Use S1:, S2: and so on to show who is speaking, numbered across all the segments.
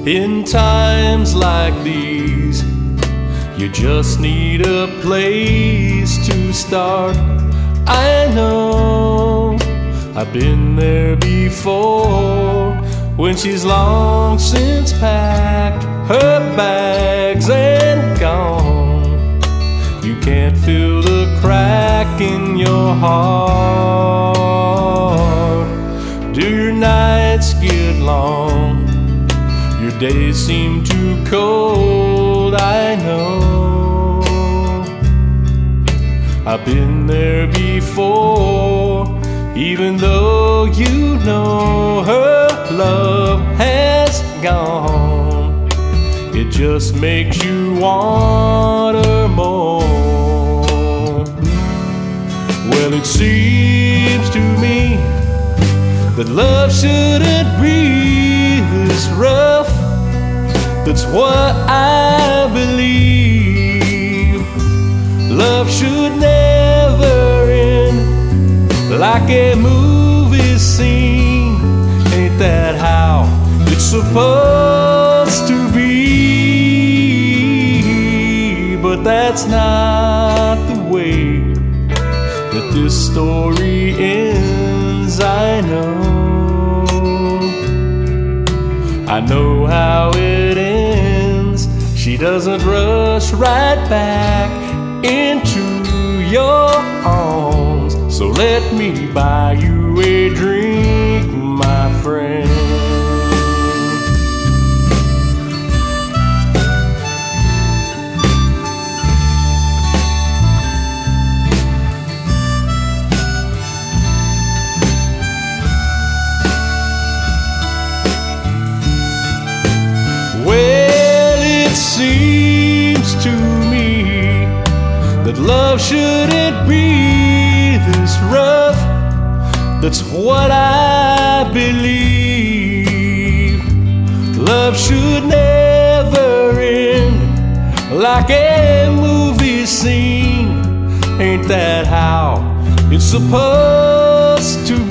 S1: In times like these, you just need a place to start. I know I've been there before, when she's long since packed her bags and gone. You can't feel the crack in your heart. Do your nights get long? Your days seem too cold, I know. I've been there before, even though you know her love has gone. It just makes you want her more. Well, it seems to me that love shouldn't be this rough. That's what I believe. Love should never end like a movie scene. Ain't that how it's supposed to be? But that's not the way that this story ends, I know. I know how it ends. She doesn't rush right back into your arms. So let me buy you a drink, my friend. Seems to me that love shouldn't be this rough. That's what I believe. Love should never end like a movie scene. Ain't that how it's supposed to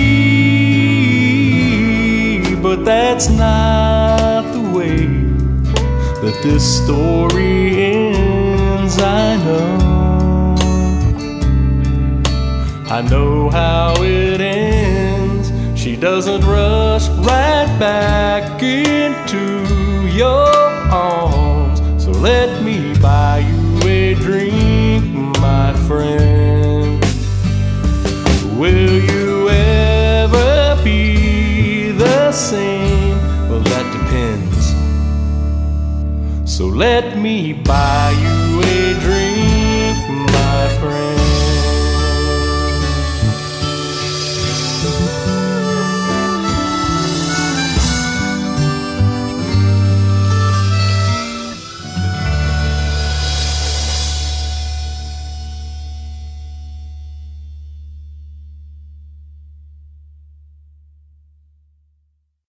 S1: be? But that's not the way that this story ends, I know. I know how it ends. She doesn't rush right back into your arms. So let me buy you a drink, my friend. Will you ever be the same? Well, that depends. So let me buy you